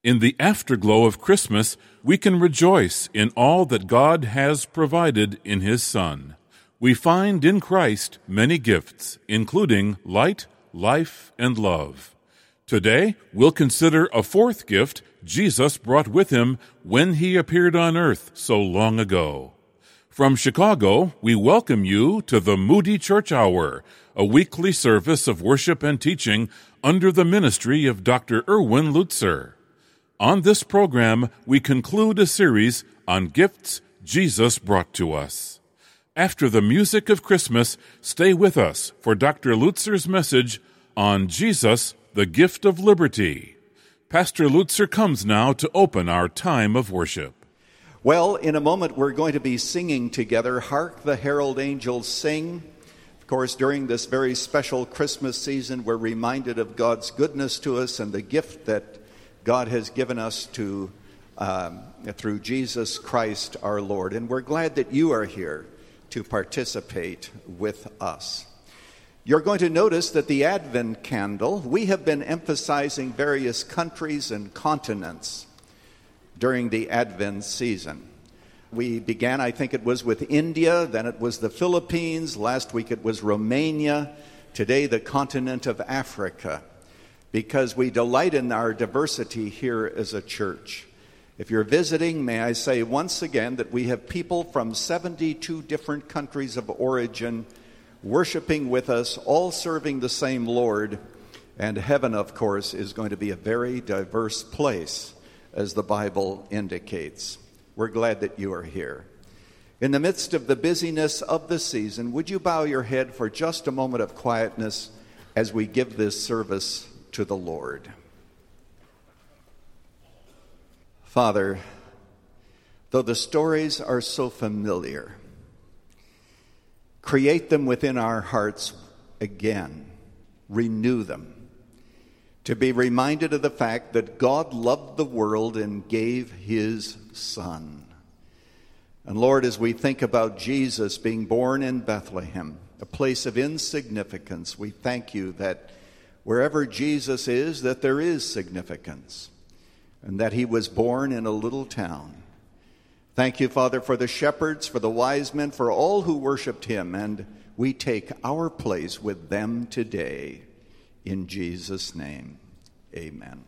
In the afterglow of Christmas, we can rejoice in all that God has provided in His Son. We find in Christ many gifts, including light, life, and love. Today, we'll consider a fourth gift Jesus brought with Him when He appeared on earth so long ago. From Chicago, we welcome you to the Moody Church Hour, a weekly service of worship and teaching under the ministry of Dr. Erwin Lutzer. On this program, we conclude a series on gifts Jesus brought to us. After the music of Christmas, stay with us for Dr. Lutzer's message on Jesus, the gift of liberty. Pastor Lutzer comes now to open our time of worship. Well, in a moment we're going to be singing together, Hark the Herald Angels Sing. Of course, during this very special Christmas season, we're reminded of God's goodness to us and the gift that God has given us through Jesus Christ our Lord. And we're glad that you are here to participate with us. You're going to notice that the Advent candle, we have been emphasizing various countries and continents during the Advent season. We began, I think it was with India, then it was the Philippines, last week it was Romania, today the continent of Africa, because we delight in our diversity here as a church. If you're visiting, may I say once again that we have people from 72 different countries of origin worshiping with us, all serving the same Lord. And heaven, of course, is going to be a very diverse place, as the Bible indicates. We're glad that you are here. In the midst of the busyness of the season, would you bow your head for just a moment of quietness as we give this service to the Lord? Father, though the stories are so familiar, create them within our hearts again, renew them, to be reminded of the fact that God loved the world and gave His Son. And Lord, as we think about Jesus being born in Bethlehem, a place of insignificance, we thank you that wherever Jesus is, that there is significance, and that He was born in a little town. Thank you, Father, for the shepherds, for the wise men, for all who worshiped Him, and we take our place with them today. In Jesus' name, amen.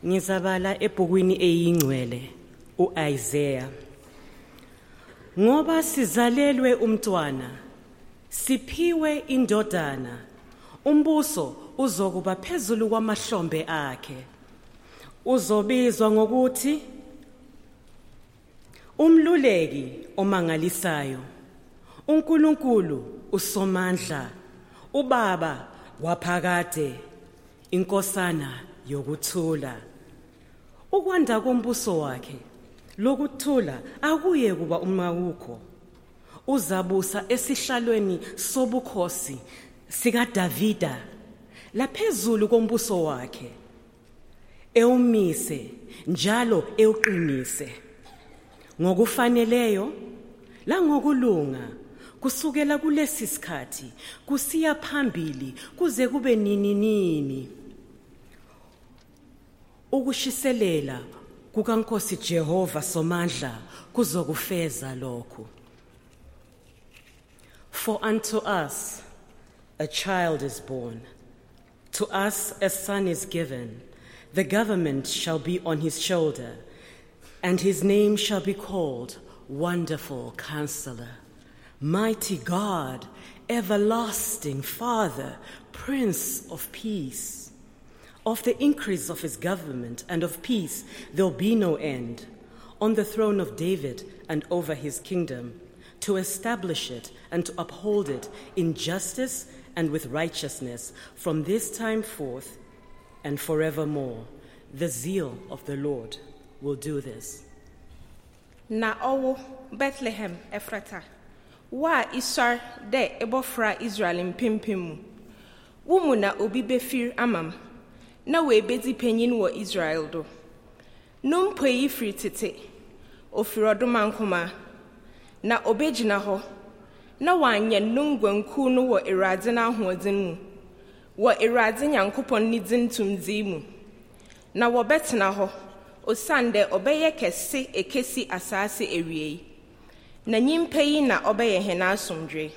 Ngizabala ebhukwini eyingcwele uIsaiah. Ngoba sizalelwe umntwana, siphiwe indodana, umbuso uzokuba phezulu kwamahlombe akhe. Uzobizwa ngokuthi Umluleki omangalisayo, uNkulunkulu uSomandla, uBaba waphakade, inkosana yokuthula. Ukwanda kombuso wakhe lokuthula akuye kuba umawukho. Uzabusa esihlalweni sobukhosi sikaDavida laphezulu kombuso wakhe, ewumise njalo ewuqinise ngokufaneleyo langokulunga, kusukela kulesi sikhathi kusiya phambili kuze kube nini. Ukushiselela kukaNkosi Jehova Somandla kuzokufeza lokhu. For unto us a child is born, to us a son is given, the government shall be on his shoulder, and his name shall be called Wonderful Counselor, Mighty God, Everlasting Father, Prince of Peace. Of the increase of his government and of peace there'll be no end, on the throne of David and over his kingdom, to establish it and to uphold it in justice and with righteousness from this time forth and forevermore. The zeal of the Lord will do this. Na owo Bethlehem Ephrata, wa isar de ebofra Israel mpempemu. Wumu na obi befir amam, na we bedi penyin wo Israel do. Num pweyi firi tete, ofirodoma nkoma, na obegyina ho, na wanye nungwanku no wo Awurade na ahoɔden mu, wo Awurade Nyankopɔn ne din tumdii mu. Na wɔbɛtena hɔ, osande ɔbɛyɛ kɛse ekesi asase ewie. Na nyimpa yi na ɔbɛyɛ hena asomdwe.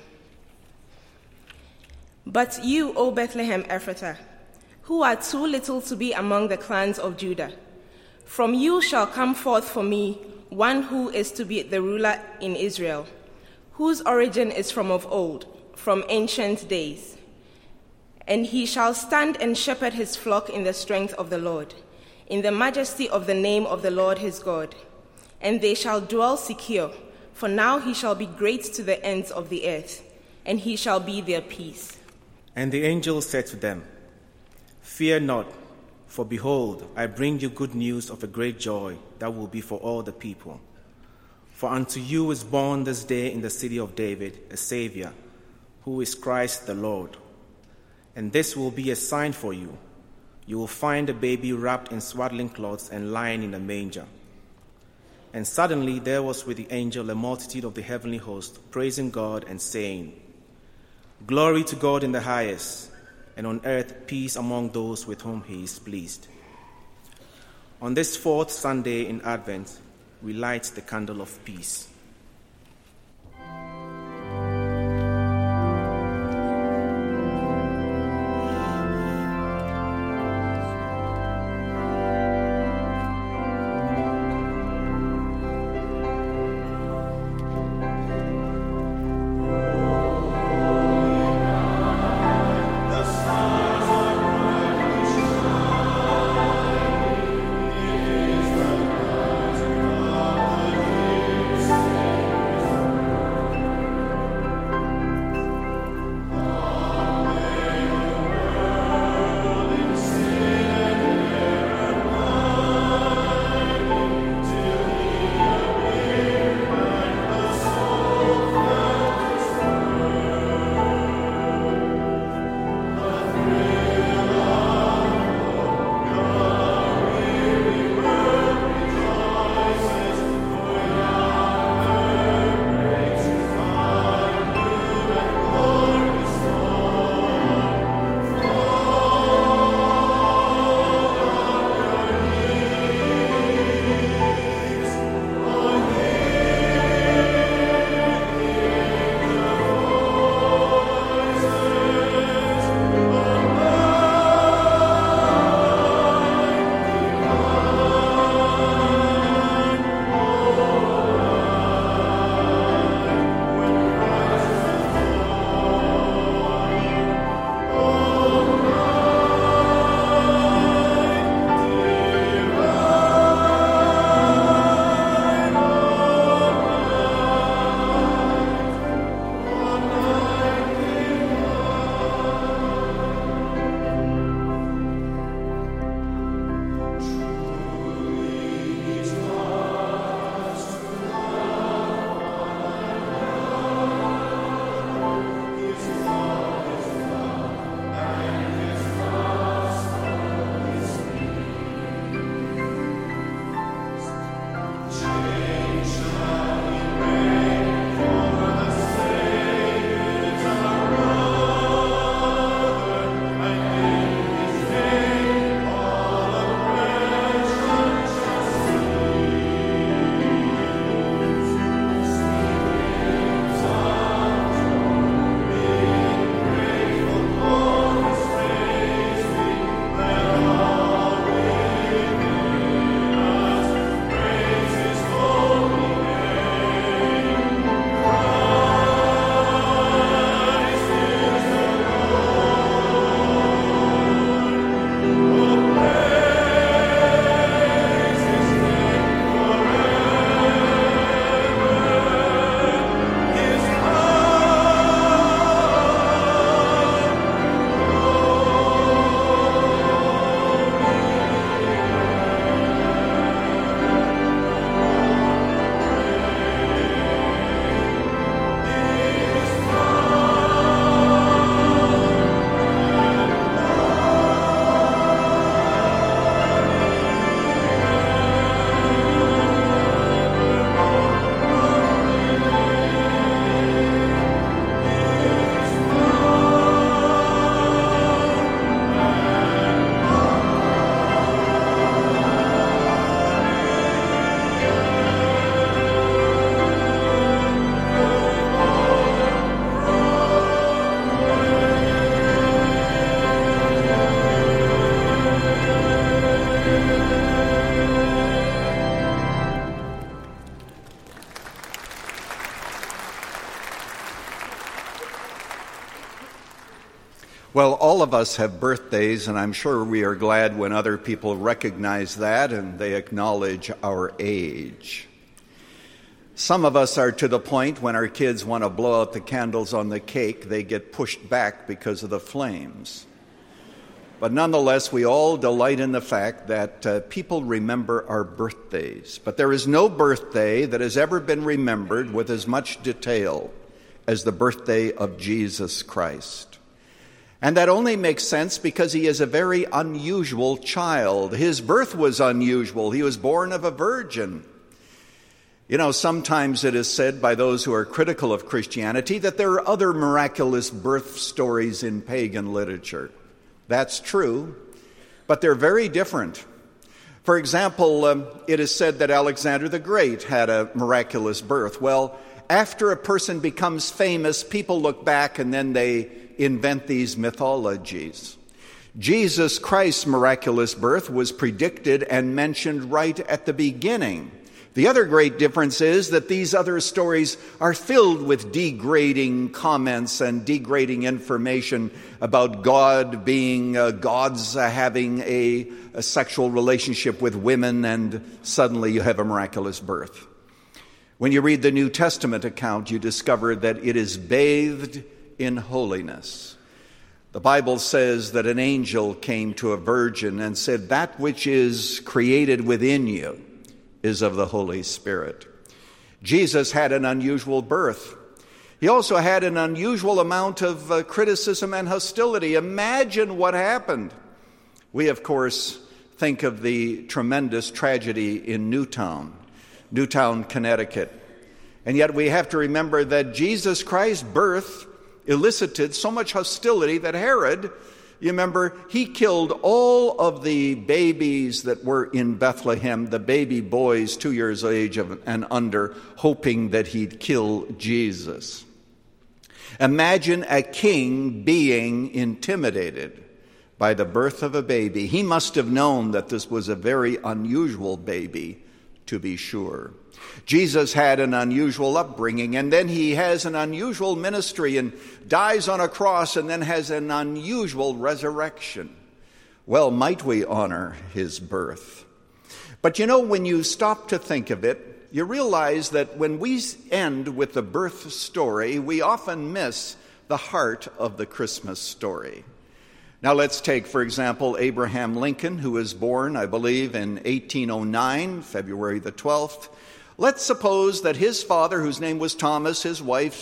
But you, O Bethlehem Ephratah, who are too little to be among the clans of Judah, from you shall come forth for me one who is to be the ruler in Israel, whose origin is from of old, from ancient days. And he shall stand and shepherd his flock in the strength of the Lord, in the majesty of the name of the Lord his God. And they shall dwell secure, for now he shall be great to the ends of the earth, and he shall be their peace. And the angel said to them, Fear not, for behold, I bring you good news of a great joy that will be for all the people. For unto you is born this day in the city of David a Savior, who is Christ the Lord. And this will be a sign for you. You will find a baby wrapped in swaddling cloths and lying in a manger. And suddenly there was with the angel a multitude of the heavenly host, praising God and saying, Glory to God in the highest, and on earth peace among those with whom he is pleased. On this fourth Sunday in Advent, we light the candle of peace. Well, all of us have birthdays, and I'm sure we are glad when other people recognize that and they acknowledge our age. Some of us are to the point when our kids want to blow out the candles on the cake, they get pushed back because of the flames. But nonetheless, we all delight in the fact that people remember our birthdays. But there is no birthday that has ever been remembered with as much detail as the birthday of Jesus Christ. And that only makes sense because he is a very unusual child. His birth was unusual. He was born of a virgin. You know, sometimes it is said by those who are critical of Christianity that there are other miraculous birth stories in pagan literature. That's true, but they're very different. For example, it is said that Alexander the Great had a miraculous birth. Well, after a person becomes famous, people look back and then they invent these mythologies. Jesus Christ's miraculous birth was predicted and mentioned right at the beginning. The other great difference is that these other stories are filled with degrading comments and degrading information about God being gods having a sexual relationship with women, and suddenly you have a miraculous birth. When you read the New Testament account, you discover that it is bathed in holiness. The Bible says that an angel came to a virgin and said, "That which is created within you is of the Holy Spirit." Jesus had an unusual birth. He also had an unusual amount of criticism and hostility. Imagine what happened. We, of course, think of the tremendous tragedy in Newtown, Connecticut. And yet we have to remember that Jesus Christ's birth elicited so much hostility that Herod, you remember, he killed all of the babies that were in Bethlehem, the baby boys 2 years of age and under, hoping that he'd kill Jesus. Imagine a king being intimidated by the birth of a baby. He must have known that this was a very unusual baby, to be sure. Jesus had an unusual upbringing, and then he has an unusual ministry and dies on a cross and then has an unusual resurrection. Well, might we honor his birth? But you know, when you stop to think of it, you realize that when we end with the birth story, we often miss the heart of the Christmas story. Now let's take, for example, Abraham Lincoln, who was born, I believe, in 1809, February the 12th. Let's suppose that his father, whose name was Thomas, his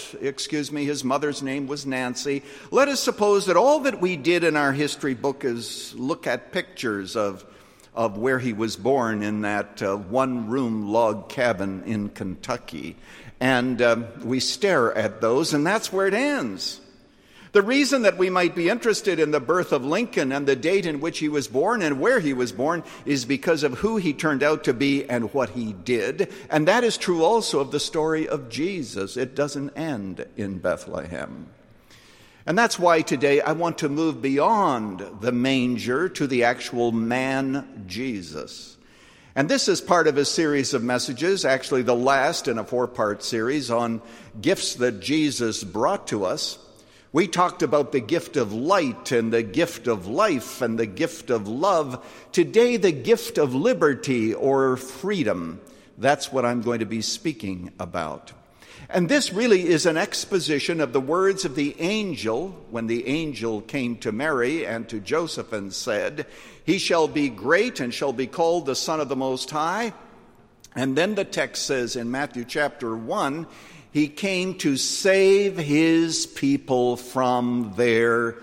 mother's name was Nancy. Let us suppose that all that we did in our history book is look at pictures of where he was born in that one-room log cabin in Kentucky. And we stare at those, and that's where it ends. The reason that we might be interested in the birth of Lincoln and the date in which he was born and where he was born is because of who he turned out to be and what he did. And that is true also of the story of Jesus. It doesn't end in Bethlehem. And that's why today I want to move beyond the manger to the actual man, Jesus. And this is part of a series of messages, actually the last in a 4-part series on gifts that Jesus brought to us. We talked about the gift of light and the gift of life and the gift of love. Today, the gift of liberty or freedom. That's what I'm going to be speaking about. And this really is an exposition of the words of the angel when the angel came to Mary and to Joseph and said, "He shall be great and shall be called the Son of the Most High." And then the text says in Matthew chapter 1, he came to save his people from their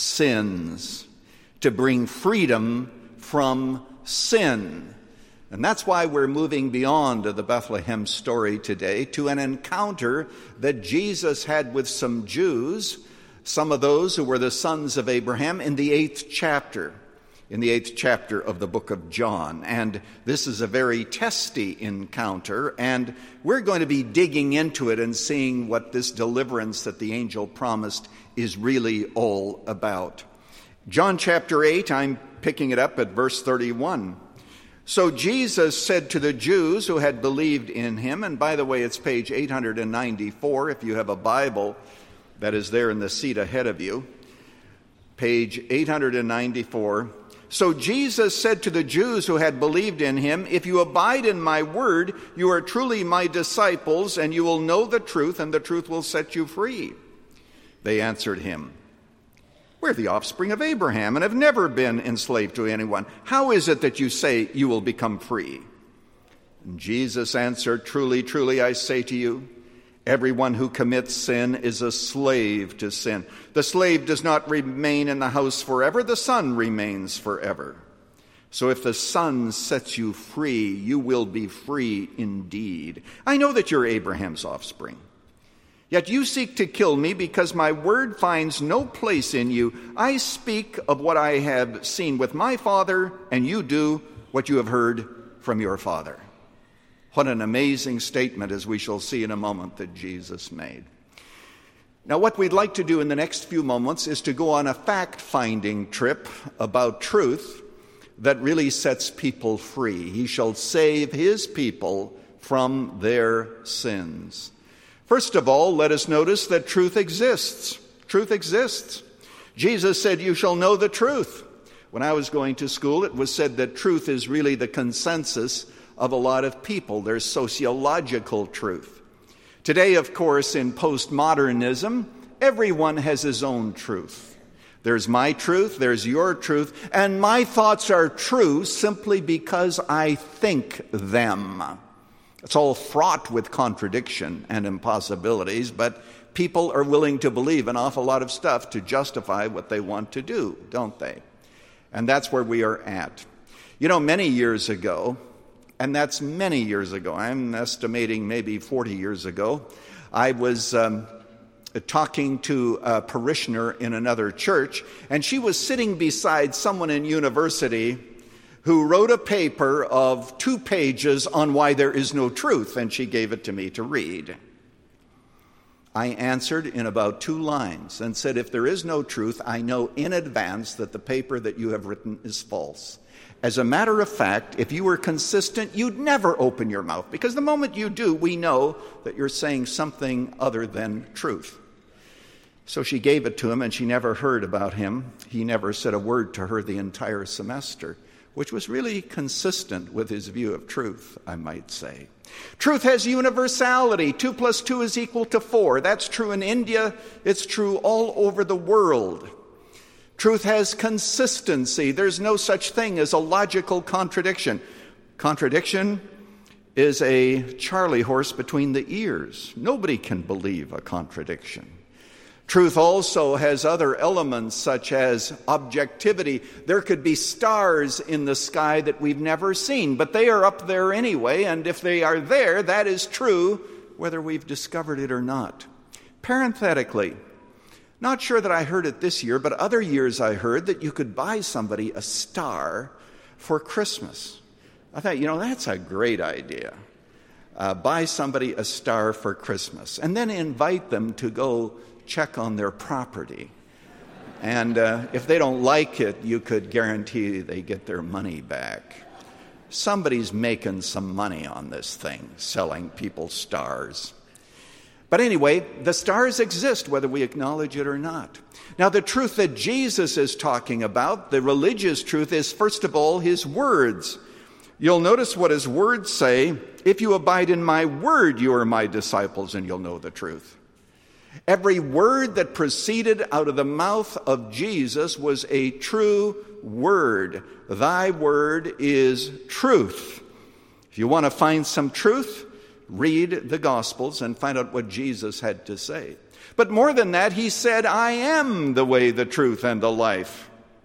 sins, to bring freedom from sin. And that's why we're moving beyond the Bethlehem story today to an encounter that Jesus had with some Jews, some of those who were the sons of Abraham, in the 8th chapter. In the 8th chapter of the book of John. And this is a very testy encounter, and we're going to be digging into it and seeing what this deliverance that the angel promised is really all about. John chapter 8, I'm picking it up at verse 31. So Jesus said to the Jews who had believed in him, and by the way, it's page 894 if you have a Bible that is there in the seat ahead of you. page 894. So Jesus said to the Jews who had believed in him, "If you abide in my word, you are truly my disciples, and you will know the truth, and the truth will set you free." They answered him, "We're the offspring of Abraham and have never been enslaved to anyone. How is it that you say you will become free?" And Jesus answered, "Truly, truly, I say to you, everyone who commits sin is a slave to sin. The slave does not remain in the house forever. The son remains forever. So if the Son sets you free, you will be free indeed. I know that you're Abraham's offspring. Yet you seek to kill me because my word finds no place in you. I speak of what I have seen with my father, and you do what you have heard from your father." What an amazing statement, as we shall see in a moment, that Jesus made. Now, what we'd like to do in the next few moments is to go on a fact-finding trip about truth that really sets people free. He shall save his people from their sins. First of all, let us notice that truth exists. Truth exists. Jesus said, "You shall know the truth." When I was going to school, it was said that truth is really the consensus of a lot of people. There's sociological truth. Today, of course, in postmodernism, everyone has his own truth. There's my truth, there's your truth, and my thoughts are true simply because I think them. It's all fraught with contradiction and impossibilities, but people are willing to believe an awful lot of stuff to justify what they want to do, don't they? And that's where we are at. You know, many years ago, and that's many years ago, I'm estimating maybe 40 years ago, I was talking to a parishioner in another church, and she was sitting beside someone in university who wrote a paper of 2 pages on why there is no truth, and she gave it to me to read. I answered in about 2 lines and said, "If there is no truth, I know in advance that the paper that you have written is false. As a matter of fact, if you were consistent, you'd never open your mouth, because the moment you do, we know that you're saying something other than truth." So she gave it to him, and she never heard about him. He never said a word to her the entire semester, which was really consistent with his view of truth, I might say. Truth has universality. 2 + 2 is equal to 4. That's true in India. It's true all over the world. Truth has consistency. There's no such thing as a logical contradiction. Contradiction is a Charlie horse between the ears. Nobody can believe a contradiction. Truth also has other elements such as objectivity. There could be stars in the sky that we've never seen, but they are up there anyway, and if they are there, that is true whether we've discovered it or not. Parenthetically, not sure that I heard it this year, but other years I heard that you could buy somebody a star for Christmas. I thought, that's a great idea. Buy somebody a star for Christmas, and then invite them to go check on their property. And if they don't like it, you could guarantee they get their money back. Somebody's making some money on this thing, selling people stars. But anyway, the stars exist whether we acknowledge it or not. Now, the truth that Jesus is talking about, the religious truth, is first of all his words. You'll notice what his words say. "If you abide in my word, you are my disciples, and you'll know the truth." Every word that proceeded out of the mouth of Jesus was a true word. Thy word is truth. If you want to find some truth, read the Gospels and find out what Jesus had to say. But more than that, he said, "I am the way, the truth, and the life."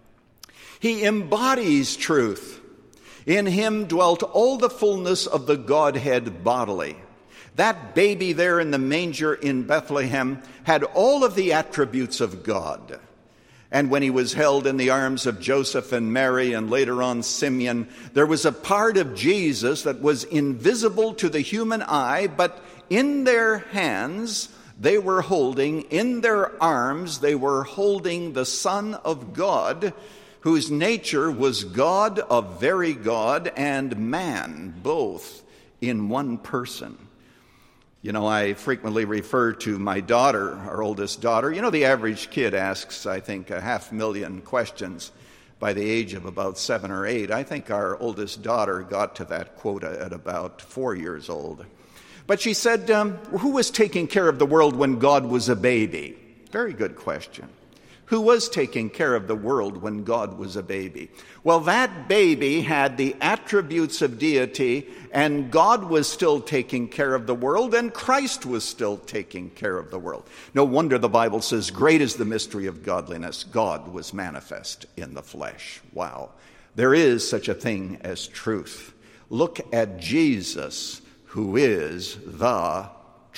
He embodies truth. In him dwelt all the fullness of the Godhead bodily. That baby there in the manger in Bethlehem had all of the attributes of God. And when he was held in the arms of Joseph and Mary and later on Simeon, there was a part of Jesus that was invisible to the human eye, but in their hands they were holding, in their arms they were holding the Son of God, whose nature was God of very God and man, both in one person. You know, I frequently refer to my daughter, our oldest daughter. You know, the average kid asks, I think, 500,000 questions by the age of about 7 or 8. I think our oldest daughter got to that quota at about 4 years old. But she said, who was taking care of the world when God was a baby? Very good question. Who was taking care of the world when God was a baby? Well, that baby had the attributes of deity, and God was still taking care of the world, and Christ was still taking care of the world. No wonder the Bible says, great is the mystery of godliness. God was manifest in the flesh. Wow. There is such a thing as truth. Look at Jesus, who is the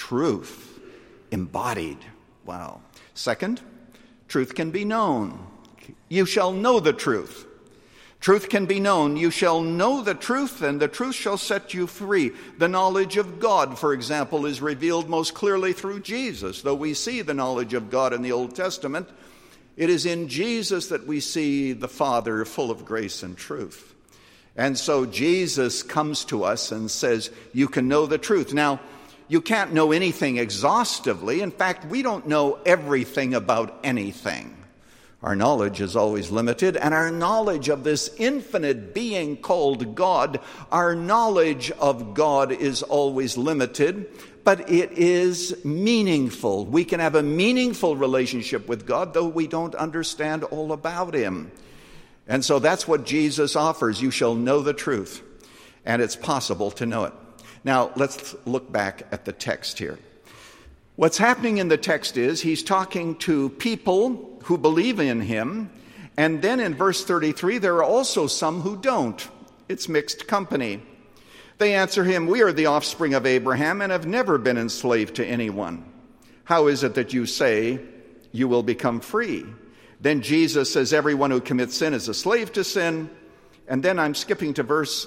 truth embodied. Wow. Second, truth can be known. You shall know the truth. Truth can be known. You shall know the truth, and the truth shall set you free. The knowledge of God, for example, is revealed most clearly through Jesus. Though we see the knowledge of God in the Old Testament, it is in Jesus that we see the Father full of grace and truth. And so Jesus comes to us and says, you can know the truth. Now, you can't know anything exhaustively. In fact, we don't know everything about anything. Our knowledge is always limited, and our knowledge of this infinite being called God, our knowledge of God is always limited, but it is meaningful. We can have a meaningful relationship with God, though we don't understand all about Him. And so that's what Jesus offers. You shall know the truth, and it's possible to know it. Now, let's look back at the text here. What's happening in the text is he's talking to people who believe in him, and then in verse 33, there are also some who don't. It's mixed company. They answer him, we are the offspring of Abraham and have never been enslaved to anyone. How is it that you say you will become free? Then Jesus says, everyone who commits sin is a slave to sin. And then I'm skipping to verse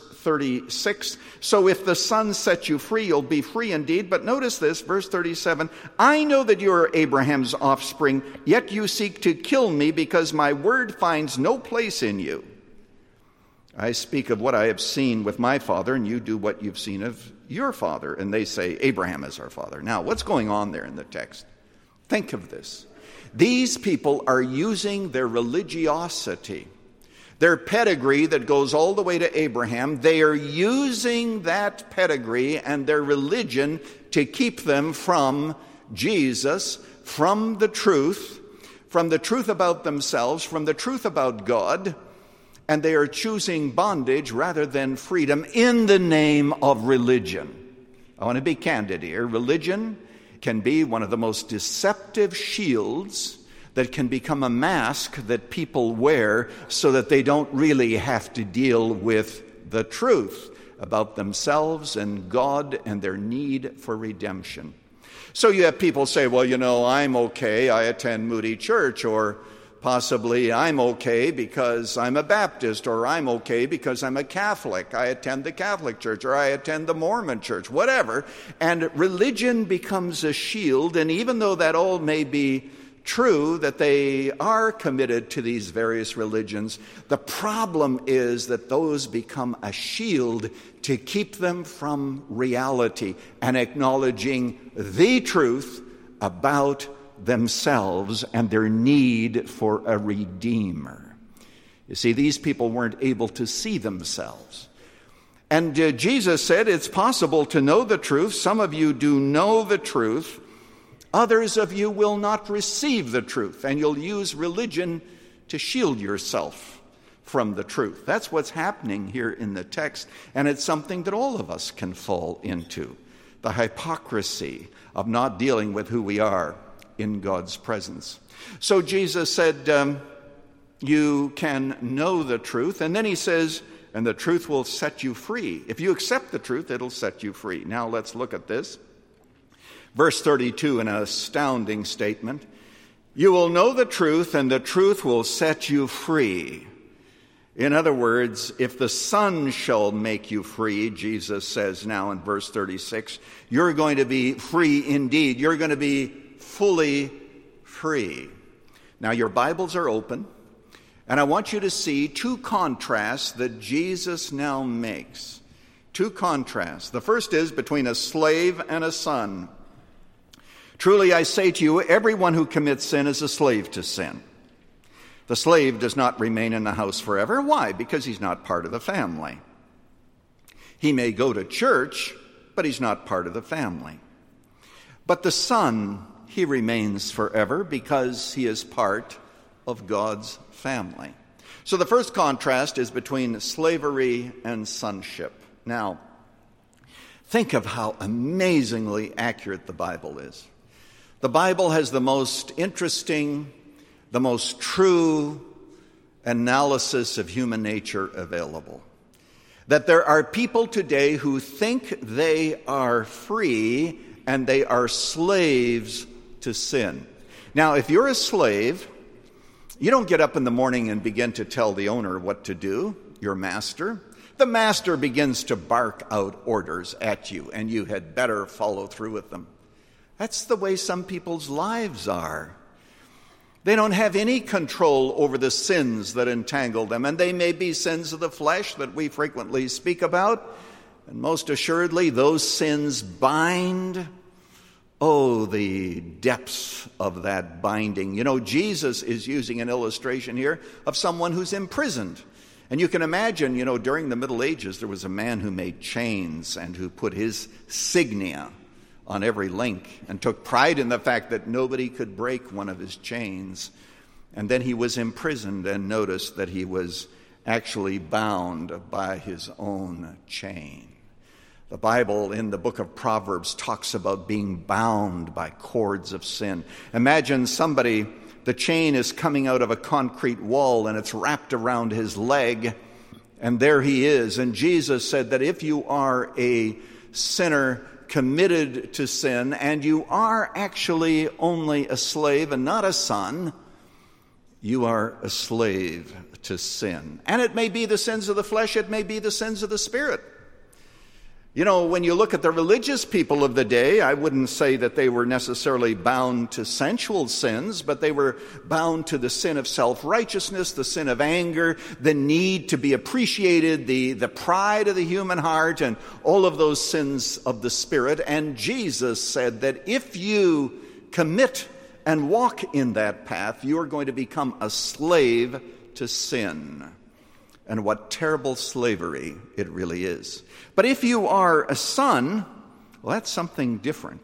36. So if the Son sets you free, you'll be free indeed. But notice this, verse 37. I know that you are Abraham's offspring, yet you seek to kill me because my word finds no place in you. I speak of what I have seen with my father, and you do what you've seen of your father. And they say, Abraham is our father. Now, what's going on there in the text? Think of this. These people are using their religiosity, their pedigree that goes all the way to Abraham. They are using that pedigree and their religion to keep them from Jesus, from the truth about themselves, from the truth about God, and they are choosing bondage rather than freedom in the name of religion. I want to be candid here. Religion can be one of the most deceptive shields that can become a mask that people wear so that they don't really have to deal with the truth about themselves and God and their need for redemption. So you have people say, well, you know, I'm okay, I attend Moody Church, or possibly I'm okay because I'm a Baptist, or I'm okay because I'm a Catholic. I attend the Catholic Church, or I attend the Mormon Church, whatever. And religion becomes a shield, and even though that all may be true, that they are committed to these various religions, the problem is that those become a shield to keep them from reality and acknowledging the truth about themselves and their need for a redeemer. You see, these people weren't able to see themselves. And Jesus said, it's possible to know the truth. Some of you do know the truth. Others of you will not receive the truth, and you'll use religion to shield yourself from the truth. That's what's happening here in the text, and it's something that all of us can fall into. The hypocrisy of not dealing with who we are in God's presence. So Jesus said, you can know the truth, and then he says, and the truth will set you free. If you accept the truth, it'll set you free. Now let's look at this. Verse 32, an astounding statement. You will know the truth, and the truth will set you free. In other words, if the Son shall make you free, Jesus says now in verse 36, you're going to be free indeed. You're going to be fully free. Now your Bibles are open, and I want you to see two contrasts that Jesus now makes. Two contrasts. The first is between a slave and a son. Truly I say to you, everyone who commits sin is a slave to sin. The slave does not remain in the house forever. Why? Because he's not part of the family. He may go to church, but he's not part of the family. But the son, he remains forever because he is part of God's family. So the first contrast is between slavery and sonship. Now, think of how amazingly accurate the Bible is. The Bible has the most interesting, the most true analysis of human nature available. That there are people today who think they are free and they are slaves to sin. Now, if you're a slave, you don't get up in the morning and begin to tell the owner what to do, your master. The master begins to bark out orders at you, and you had better follow through with them. That's the way some people's lives are. They don't have any control over the sins that entangle them, and they may be sins of the flesh that we frequently speak about, and most assuredly those sins bind. Oh, the depths of that binding. You know, Jesus is using an illustration here of someone who's imprisoned. And you can imagine, you know, during the Middle Ages, there was a man who made chains and who put his signia on every link and took pride in the fact that nobody could break one of his chains. And then he was imprisoned and noticed that he was actually bound by his own chain. The Bible in the book of Proverbs talks about being bound by cords of sin. Imagine somebody, the chain is coming out of a concrete wall and it's wrapped around his leg, and there he is. And Jesus said that if you are a sinner committed to sin and you are actually only a slave and not a son, you are a slave to sin. And it may be the sins of the flesh, it may be the sins of the spirit. You know, when you look at the religious people of the day, I wouldn't say that they were necessarily bound to sensual sins, but they were bound to the sin of self-righteousness, the sin of anger, the need to be appreciated, the pride of the human heart, and all of those sins of the spirit. And Jesus said that if you commit and walk in that path, you are going to become a slave to sin. And what terrible slavery it really is. But if you are a son, well, that's something different.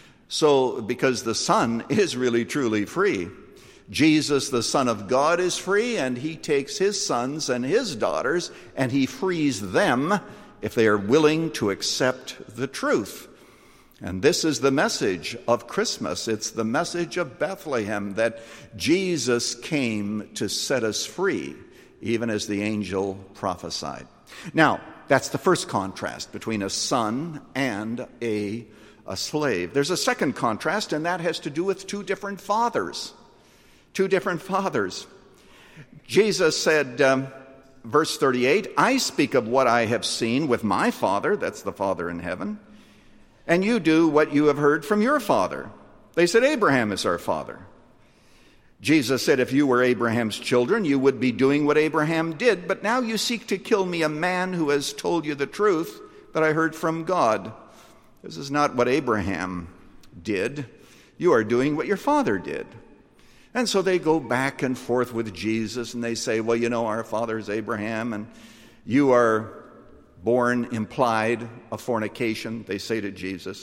So, because the son is really truly free. Jesus, the Son of God, is free, and he takes his sons and his daughters, and he frees them if they are willing to accept the truth. And this is the message of Christmas. It's the message of Bethlehem, that Jesus came to set us free, even as the angel prophesied. Now, that's the first contrast between a son and a slave. There's a second contrast, and that has to do with two different fathers. Two different fathers. Jesus said, verse 38, I speak of what I have seen with my Father, that's the Father in heaven, and you do what you have heard from your father. They said, Abraham is our father. Jesus said, if you were Abraham's children, you would be doing what Abraham did, but now you seek to kill me, a man who has told you the truth that I heard from God. This is not what Abraham did. You are doing what your father did. And so they go back and forth with Jesus, and they say, well, you know, our father is Abraham, and you are born implied of fornication, they say to Jesus.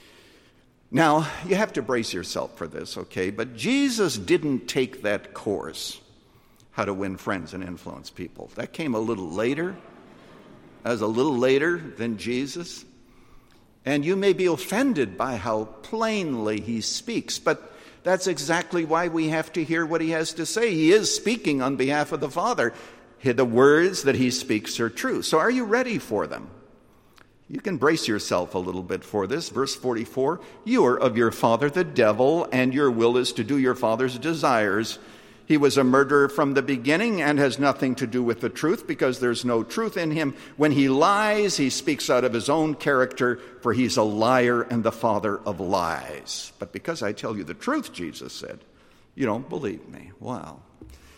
Now, you have to brace yourself for this, okay? But Jesus didn't take that course, how to win friends and influence people. That came a little later. That was a little later than Jesus. And you may be offended by how plainly he speaks, but that's exactly why we have to hear what he has to say. He is speaking on behalf of the Father. The words that he speaks are true. So are you ready for them? You can brace yourself a little bit for this. Verse 44, you are of your father the devil, and your will is to do your father's desires. He was a murderer from the beginning and has nothing to do with the truth, because there's no truth in him. When he lies, he speaks out of his own character, for he's a liar and the father of lies. But because I tell you the truth, Jesus said, you don't believe me. Wow.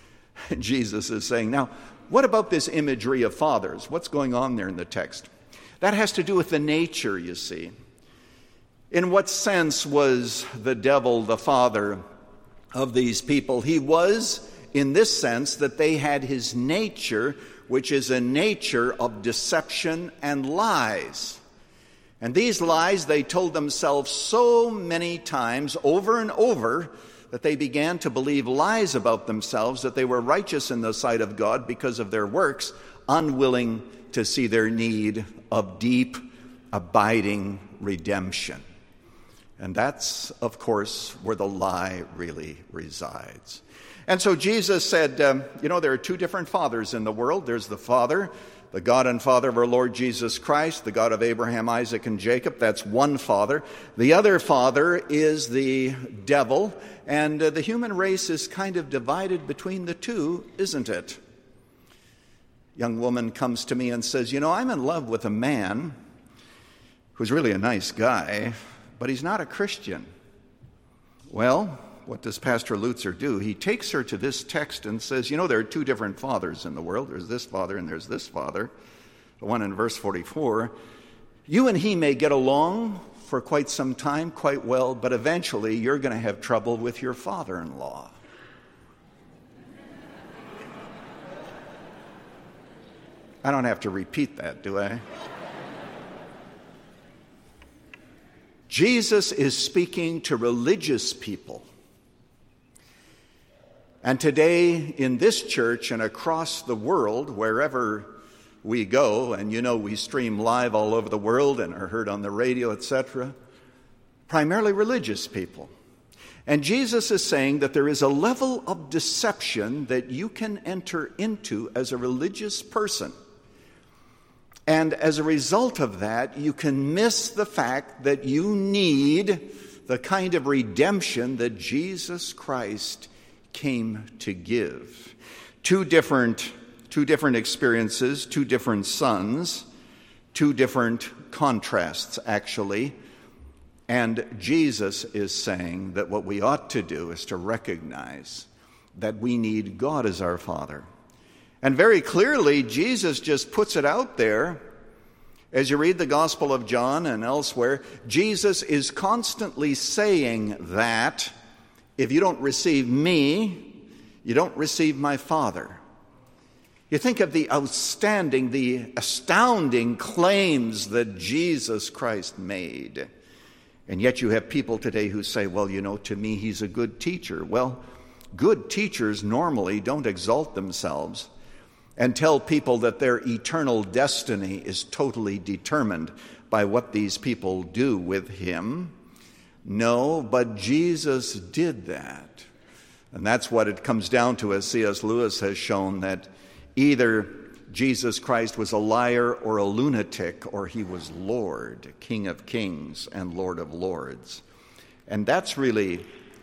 Jesus is saying, now, what about this imagery of fathers? What's going on there in the text? That has to do with the nature, you see. In what sense was the devil the father of these people? He was in this sense that they had his nature, which is a nature of deception and lies. And these lies they told themselves so many times over and over that they began to believe lies about themselves, that they were righteous in the sight of God because of their works, unwilling to see their need of deep, abiding redemption. And that's, of course, where the lie really resides. And so Jesus said, there are two different fathers in the world. There's the Father, the God and Father of our Lord Jesus Christ, the God of Abraham, Isaac, and Jacob. That's one Father. The other father is the devil, and the human race is kind of divided between the two, isn't it? Young woman comes to me and says, I'm in love with a man who's really a nice guy, but he's not a Christian. Well, what does Pastor Lutzer do? He takes her to this text and says, there are two different fathers in the world. There's this father and there's this father. The one in verse 44. You and he may get along for quite some time, quite well, but eventually you're going to have trouble with your father-in-law. I don't have to repeat that, do I? Jesus is speaking to religious people. And today in this church and across the world, wherever we go, and we stream live all over the world and are heard on the radio, etc., primarily religious people. And Jesus is saying that there is a level of deception that you can enter into as a religious person. And as a result of that, you can miss the fact that you need the kind of redemption that Jesus Christ came to give. Two different experiences, two different sons, two different contrasts, actually. And Jesus is saying that what we ought to do is to recognize that we need God as our Father. And very clearly, Jesus just puts it out there. As you read the Gospel of John and elsewhere, Jesus is constantly saying that if you don't receive me, you don't receive my Father. You think of the astounding claims that Jesus Christ made. And yet you have people today who say, well, to me he's a good teacher. Well, good teachers normally don't exalt themselves and tell people that their eternal destiny is totally determined by what these people do with him. No, but Jesus did that. And that's what it comes down to, as C.S. Lewis has shown, that either Jesus Christ was a liar or a lunatic, or he was Lord, King of Kings and Lord of Lords. And that's really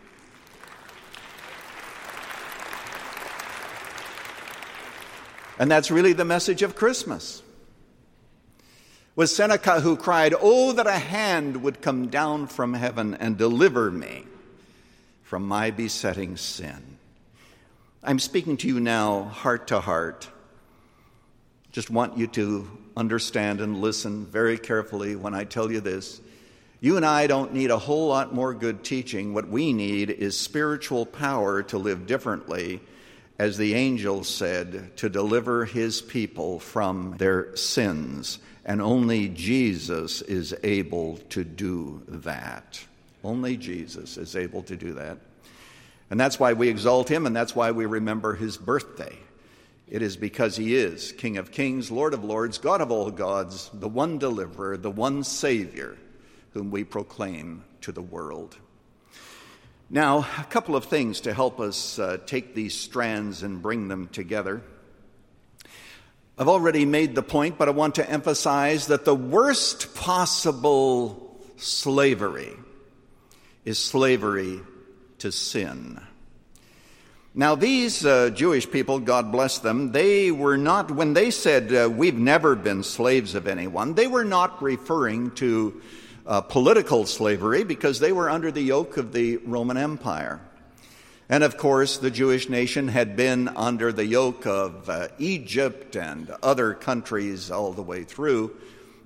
the message of Christmas. Was Seneca who cried, "Oh, that a hand would come down from heaven and deliver me from my besetting sin." I'm speaking to you now, heart to heart. Just want you to understand and listen very carefully when I tell you this. You and I don't need a whole lot more good teaching. What we need is spiritual power to live differently, as the angel said, to deliver his people from their sins. And only Jesus is able to do that. Only Jesus is able to do that. And that's why we exalt him, and that's why we remember his birthday. It is because he is King of Kings, Lord of Lords, God of all gods, the one deliverer, the one Savior, whom we proclaim to the world. Now, a couple of things to help us take these strands and bring them together. I've already made the point, but I want to emphasize that the worst possible slavery is slavery to sin. Now, these Jewish people, God bless them, they were not, when they said we've never been slaves of anyone, they were not referring to political slavery, because they were under the yoke of the Roman Empire. And of course, the Jewish nation had been under the yoke of Egypt and other countries all the way through.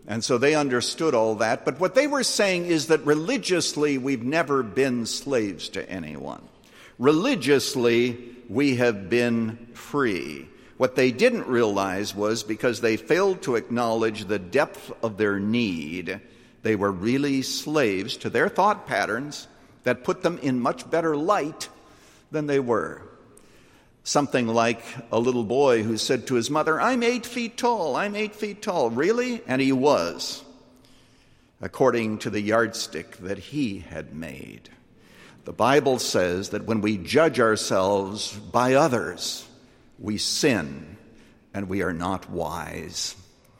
And so they understood all that. But what they were saying is that religiously we've never been slaves to anyone. Religiously we have been free. What they didn't realize was because they failed to acknowledge the depth of their need, they were really slaves to their thought patterns that put them in much better light than they were. Something like a little boy who said to his mother, "I'm 8 feet tall, I'm 8 feet tall." Really? And he was, according to the yardstick that he had made. The Bible says that when we judge ourselves by others, we sin and we are not wise.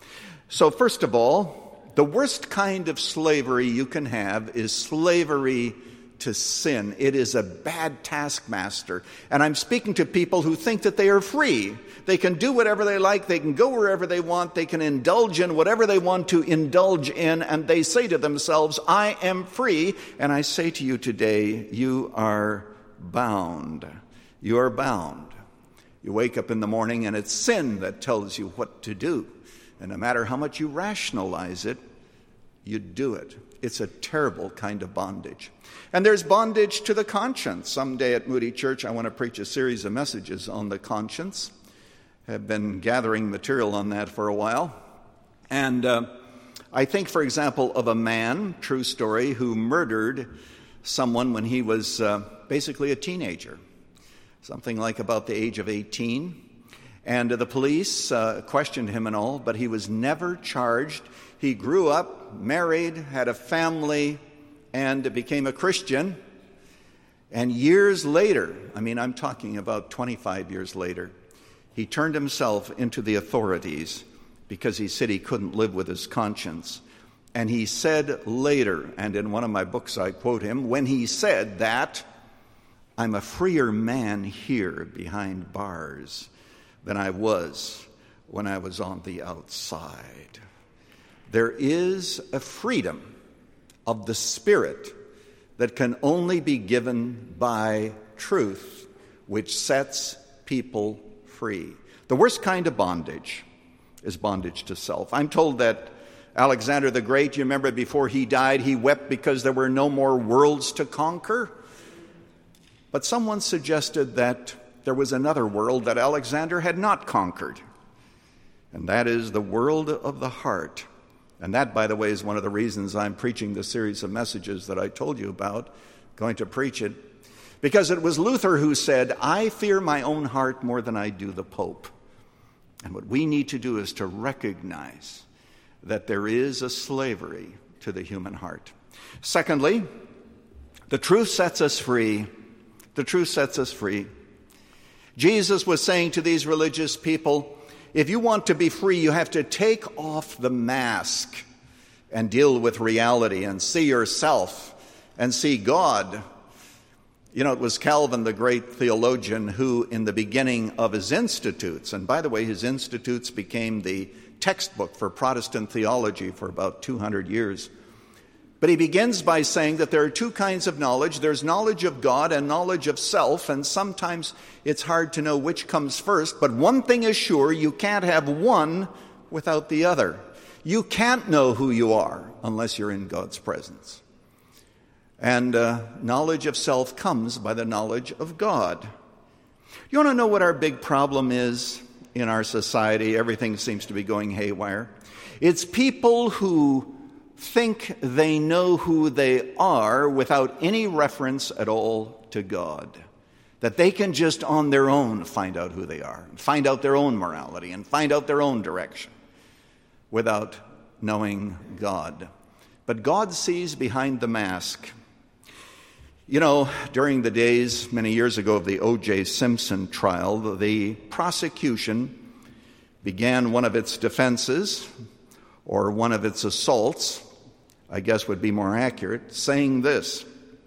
So first of all, the worst kind of slavery you can have is slavery to sin. It is a bad taskmaster. And I'm speaking to people who think that they are free. They can do whatever they like. They can go wherever they want. They can indulge in whatever they want to indulge in. And they say to themselves, "I am free." And I say to you today, you are bound. You are bound. You wake up in the morning and it's sin that tells you what to do. And no matter how much you rationalize it, you do it. It's a terrible kind of bondage. And there's bondage to the conscience. Someday at Moody Church, I want to preach a series of messages on the conscience. I've been gathering material on that for a while. And I think, for example, of a man, true story, who murdered someone when he was basically a teenager, something like about the age of 18. And the police questioned him and all, but he was never charged. He grew up, married, had a family, and became a Christian. And years later, I'm talking about 25 years later, he turned himself into the authorities because he said he couldn't live with his conscience. And he said later, and in one of my books I quote him, when he said that, "I'm a freer man here behind bars than I was when I was on the outside." There is a freedom of the Spirit that can only be given by truth, which sets people free. The worst kind of bondage is bondage to self. I'm told that Alexander the Great, you remember before he died, he wept because there were no more worlds to conquer. But someone suggested that there was another world that Alexander had not conquered, and that is the world of the heart. And that, by the way, is one of the reasons I'm preaching the series of messages that I told you about, going to preach it. Because it was Luther who said, "I fear my own heart more than I do the Pope." And what we need to do is to recognize that there is a slavery to the human heart. Secondly, the truth sets us free. The truth sets us free. Jesus was saying to these religious people, if you want to be free, you have to take off the mask and deal with reality and see yourself and see God. You know, it was Calvin, the great theologian, who in the beginning of his Institutes, and by the way, his Institutes became the textbook for Protestant theology for about 200 years. But he begins by saying that there are two kinds of knowledge. There's knowledge of God and knowledge of self, and sometimes it's hard to know which comes first. But one thing is sure, you can't have one without the other. You can't know who you are unless you're in God's presence. And knowledge of self comes by the knowledge of God. You want to know what our big problem is in our society? Everything seems to be going haywire. It's people who think they know who they are without any reference at all to God. That they can just on their own find out who they are, find out their own morality, and find out their own direction without knowing God. But God sees behind the mask. You know, during the days many years ago of the O.J. Simpson trial, the prosecution began one of its defenses, or one of its assaults, I guess would be more accurate, saying this: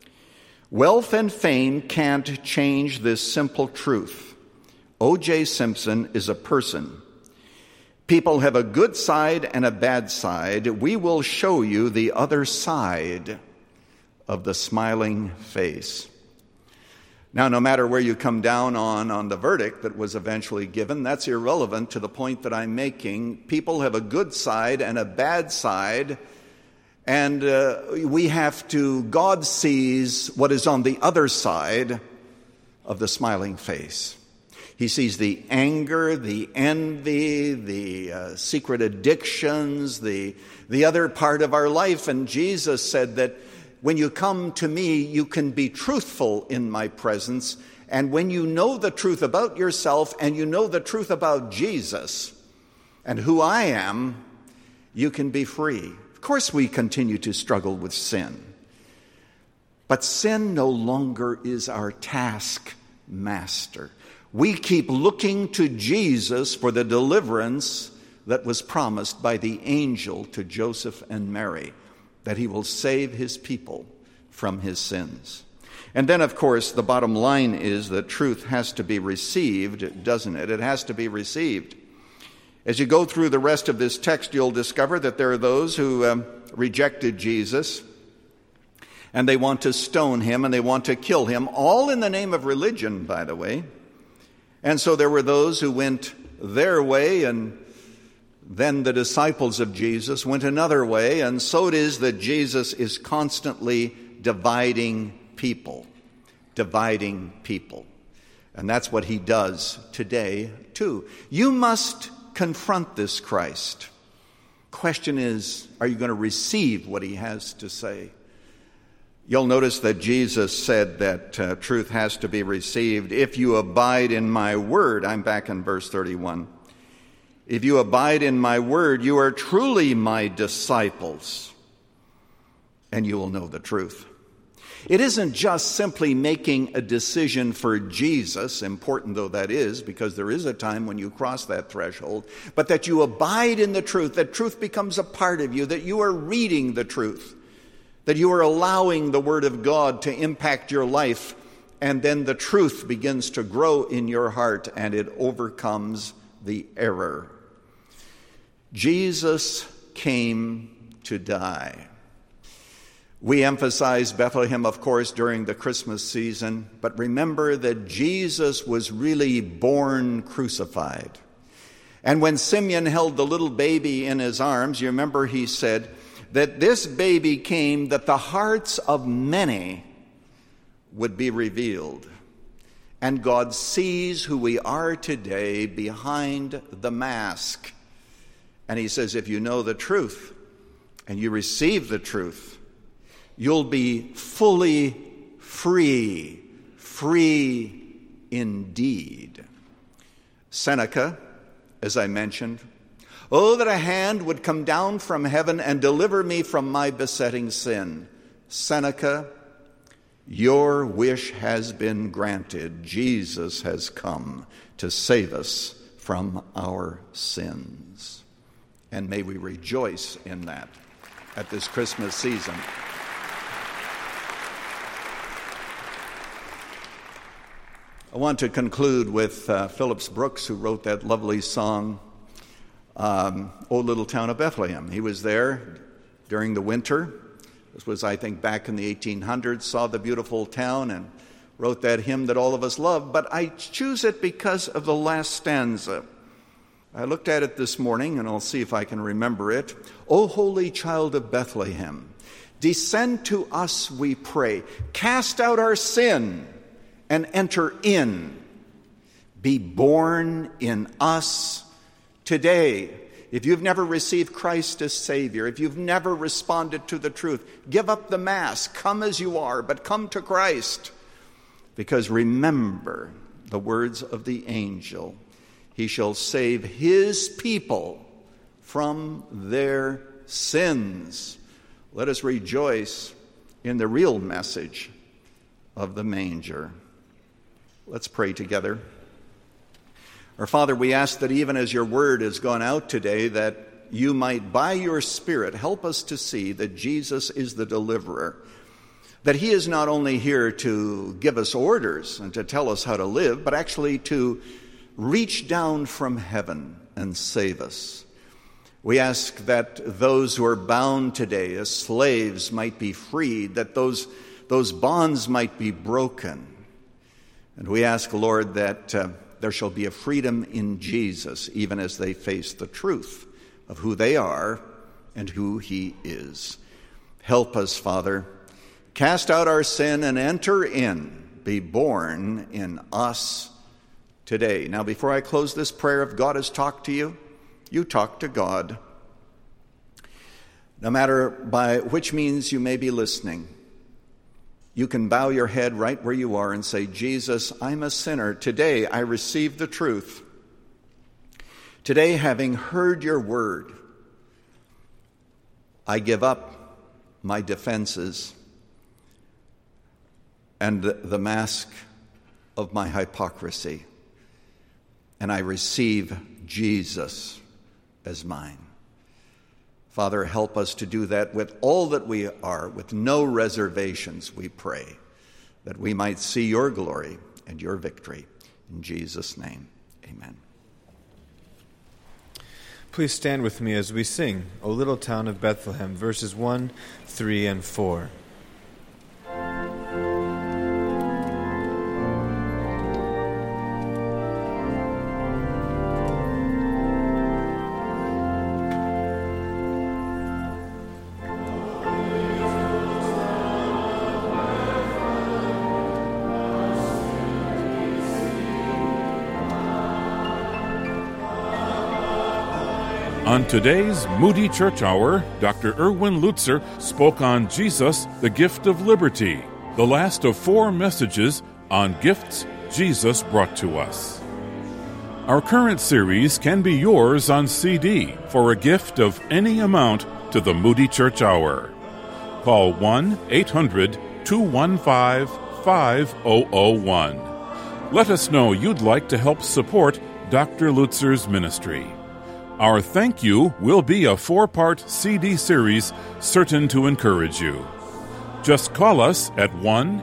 wealth and fame can't change this simple truth. O.J. Simpson is a person. People have a good side and a bad side. We will show you the other side of the smiling face. Now, no matter where you come down on the verdict that was eventually given, that's irrelevant to the point that I'm making. People have a good side and a bad side, and God sees what is on the other side of the smiling face. He sees the anger, the envy, the secret addictions, the other part of our life. And Jesus said that when you come to me, you can be truthful in my presence. And when you know the truth about yourself and you know the truth about Jesus and who I am, you can be free. Of course, we continue to struggle with sin. But sin no longer is our taskmaster. We keep looking to Jesus for the deliverance that was promised by the angel to Joseph and Mary, that he will save his people from his sins. And then, of course, the bottom line is that truth has to be received, doesn't it? It has to be received. As you go through the rest of this text, you'll discover that there are those who rejected Jesus, and they want to stone him, and they want to kill him, all in the name of religion, by the way. And so there were those who went their way, and then the disciples of Jesus went another way, and so it is that Jesus is constantly dividing people. And that's what he does today, too. You must confront this Christ. Question is, are you going to receive what he has to say? You'll notice that Jesus said that truth has to be received. If you abide in my word, I'm back in verse 31. If you abide in my word, you are truly my disciples, and you will know the truth. It isn't just simply making a decision for Jesus, important though that is, because there is a time when you cross that threshold, but that you abide in the truth, that truth becomes a part of you, that you are reading the truth, that you are allowing the Word of God to impact your life, and then the truth begins to grow in your heart and it overcomes the error. Jesus came to die. We emphasize Bethlehem, of course, during the Christmas season, but remember that Jesus was really born crucified. And when Simeon held the little baby in his arms, you remember he said that this baby came that the hearts of many would be revealed. And God sees who we are today behind the mask. And he says, if you know the truth and you receive the truth, you'll be fully free indeed. Seneca, as I mentioned, oh, that a hand would come down from heaven and deliver me from my besetting sin. Seneca, your wish has been granted. Jesus has come to save us from our sins. And may we rejoice in that at this Christmas season. I want to conclude with Phillips Brooks, who wrote that lovely song, O Little Town of Bethlehem. He was there during the winter. This was, I think, back in the 1800s, saw the beautiful town and wrote that hymn that all of us love. But I choose it because of the last stanza. I looked at it this morning, and I'll see if I can remember it. O holy child of Bethlehem, descend to us, we pray. Cast out our sin and enter in. Be born in us today. If you've never received Christ as Savior, if you've never responded to the truth, give up the mask. Come as you are, but come to Christ. Because remember the words of the angel. He shall save his people from their sins. Let us rejoice in the real message of the manger. Let's pray together. Our Father, we ask that even as your word has gone out today, that you might, by your Spirit, help us to see that Jesus is the deliverer, that he is not only here to give us orders and to tell us how to live, but actually to reach down from heaven and save us. We ask that those who are bound today as slaves might be freed, that those bonds might be broken. And we ask, Lord, that there shall be a freedom in Jesus, even as they face the truth of who they are and who he is. Help us, Father. Cast out our sin and enter in. Be born in us today. Now, before I close this prayer, if God has talked to you, you talk to God. No matter by which means you may be listening, you can bow your head right where you are and say, Jesus, I'm a sinner. Today I receive the truth. Today, having heard your word, I give up my defenses and the mask of my hypocrisy, and I receive Jesus as mine. Father, help us to do that with all that we are, with no reservations, we pray, that we might see your glory and your victory. In Jesus' name, amen. Please stand with me as we sing O Little Town of Bethlehem, verses 1, 3, and 4. On today's Moody Church Hour, Dr. Erwin Lutzer spoke on Jesus, the gift of liberty, the last of 4 messages on gifts Jesus brought to us. Our current series can be yours on CD for a gift of any amount to the Moody Church Hour. Call 1-800-215-5001. Let us know you'd like to help support Dr. Lutzer's ministry. Our thank you will be a 4-part CD series certain to encourage you. Just call us at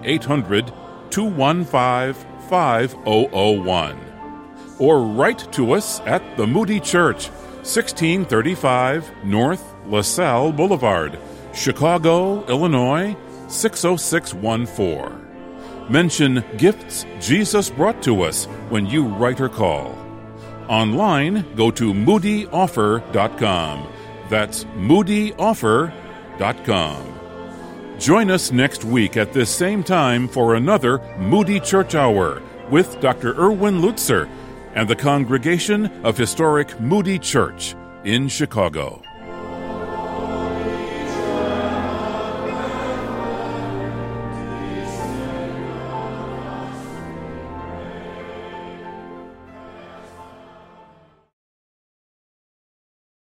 1-800-215-5001 or write to us at the Moody Church, 1635 North LaSalle Boulevard, Chicago, Illinois, 60614. Mention Gifts Jesus Brought to Us when you write or call. Online, go to moodyoffer.com. That's moodyoffer.com. Join us next week at this same time for another Moody Church Hour with Dr. Erwin Lutzer and the congregation of historic Moody Church in Chicago.